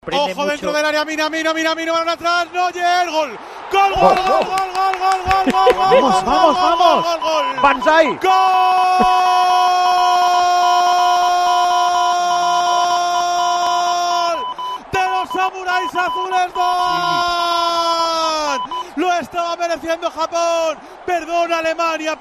Ojo dentro del área, Minamino, balón atrás, Neuer, gol. Gol. Vamos. Banzai. Gol de los samuráis azules. Lo estaba mereciendo Japón. Perdona Alemania.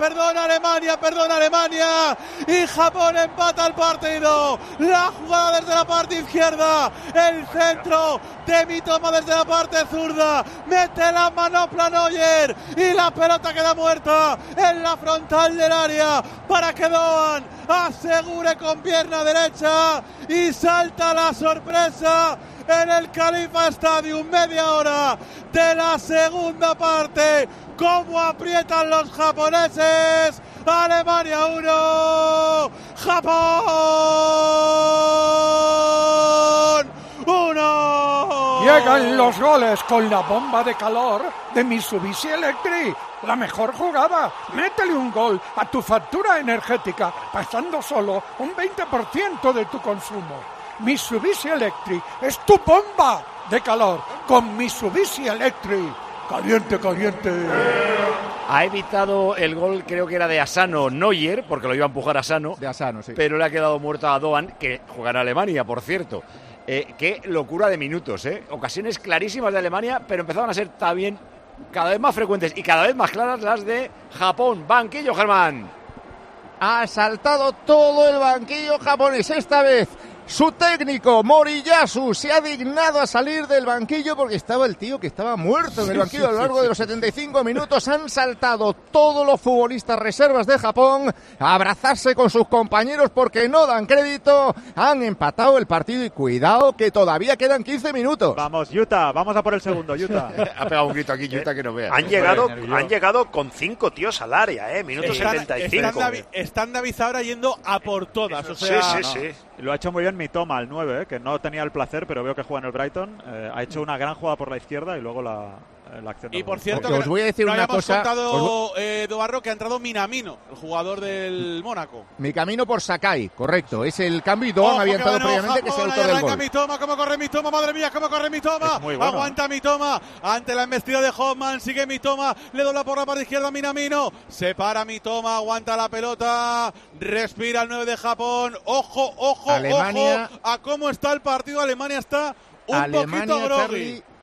Y Japón empata el partido. La jugada desde la parte izquierda. El centro de Mitoma desde la parte zurda. Mete la manopla Neuer. Y la pelota queda muerta en la frontal del área para que Doan asegure con pierna derecha. Y salta la sorpresa en el Khalifa Stadium, media hora de la segunda parte. Cómo aprietan los japoneses. Alemania 1, Japón 1. Llegan los goles con la bomba de calor de Mitsubishi Electric. La mejor jugada. Métele un gol a tu factura energética pasando solo un 20% de tu consumo. Mitsubishi Electric es tu bomba de calor con Mitsubishi Electric. Caliente. Ha evitado el gol, creo que era de Asano Neuer, porque lo iba a empujar Asano. De Asano, sí. Pero le ha quedado muerto a Doan, que jugará Alemania, por cierto. Qué locura de minutos, ¿eh? Ocasiones clarísimas de Alemania, pero empezaban a ser también cada vez más frecuentes y cada vez más claras las de Japón. Banquillo, Germán. Ha saltado todo el banquillo japonés. Esta vez su técnico, Moriyasu, se ha dignado a salir del banquillo porque estaba el tío que estaba muerto en el banquillo a lo largo de los 75 minutos. Han saltado todos los futbolistas reservas de Japón a abrazarse con sus compañeros porque no dan crédito. Han empatado el partido y cuidado que todavía quedan 15 minutos. Vamos, Utah, vamos a por el segundo, Utah. Ha pegado un grito aquí, Utah, que no veas. Han llegado con 5 tíos al área, minuto 75. Están David ahora yendo a por todas. O sea, sí. Lo ha hecho muy bien Mitoma, el 9, que no tenía el placer, pero veo que juega en el Brighton. Ha hecho una gran jugada por la izquierda y luego la acción. Y por cierto, os voy a decir una cosa. Contado, Dobarro, que ha entrado Minamino, el jugador del Mónaco. Mi camino por Sakai, correcto. Es el cambio y Doan había entrado previamente, que es el autor del gol. Mitoma, cómo corre Mitoma, madre mía, cómo corre Mitoma. Bueno. Aguanta Mitoma ante la embestida de Hoffman. Sigue Mitoma, le dobla por la parte izquierda a Minamino. Se para Mitoma, aguanta la pelota. Respira el 9 de Japón. Ojo Alemania, a cómo está el partido. Alemania está un poquito groggy.